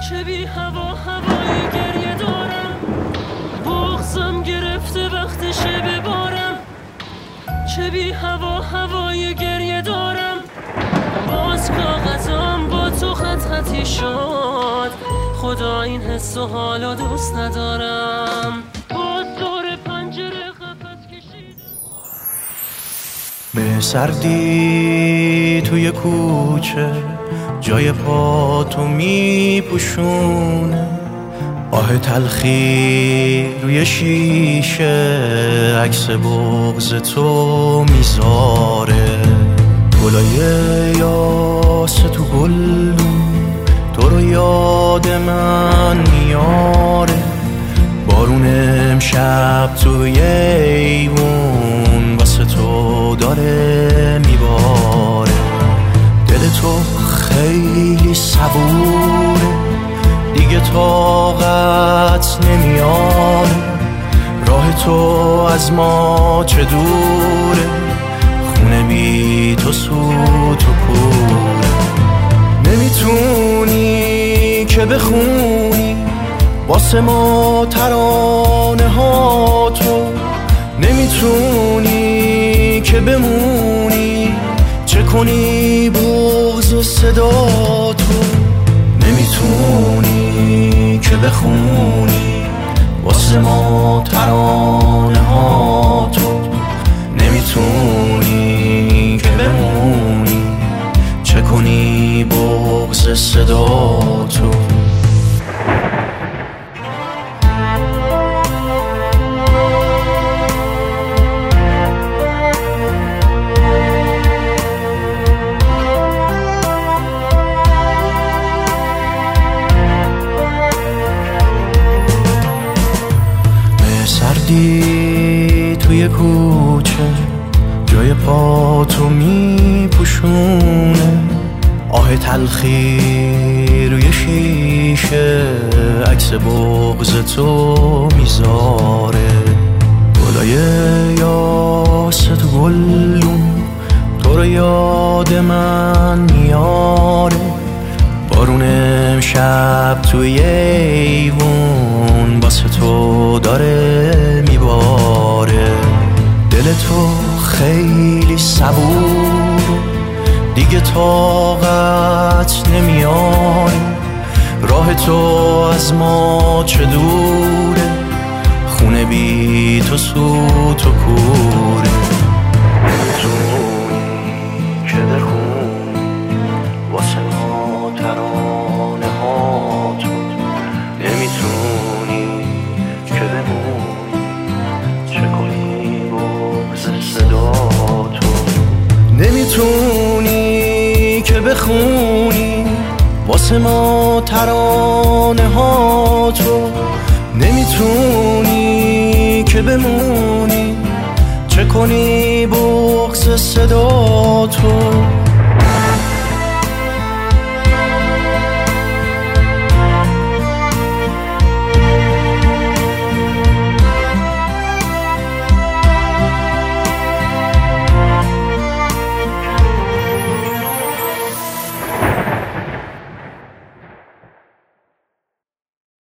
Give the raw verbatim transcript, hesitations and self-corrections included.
چه بی هوا هوای گریه دارم، بغضم گرفته وقتشه ببارم. چه بی هوا هوای گریه دارم، باز کاغذم با تو خط خطی شد. خدا این حس و حالو دوست ندارم. باز دور پنجره قفس کشیدم. به سردی توی کوچه جای پا تو میپوشونه، آه تلخی روی شیشه عکس بغض تو میذاره. گلای یاسه تو گلدون تو رو یاد من میاره. بارون امشب توی ایوون واسه تو داره میباره. دل تو خیلی صبوره، دیگه طاقت نمیاره. راه تو از ما چه دوره، خونه بی تو سوت و کوره. نمیتونی که بخونی واسه ما ترانه ها تو، نمیتونی که بمونی چه کنی بغض و صدا تو. نمیتونی که بخونی واسه ما ترانه ها تو، نمیتونی که بمونی چه کنی بغض صدا تو. سردی توی کوچه جای پا تو میپوشونه، آه تلخی روی شیشه عکس بغض تو میذاره. گلای یاسه تو گلدون تو رو یاد من میاره. بارون امشب توی ایوون واسه تو داره میباره. دل تو خیلی صبور، دیگه طاقت نمیاره. راه تو از ما چه دوره، خونه بی تو سوت و کوره. نمیتونی که بخونی واسه ما ترانه ها تو، نمیتونی که بمونی چه کنی بغض صدا تو. نمیتونی که بخونی واسه ما ترانه ها تو، نمیتونی که بمونی چه کنی بغض صدا تو.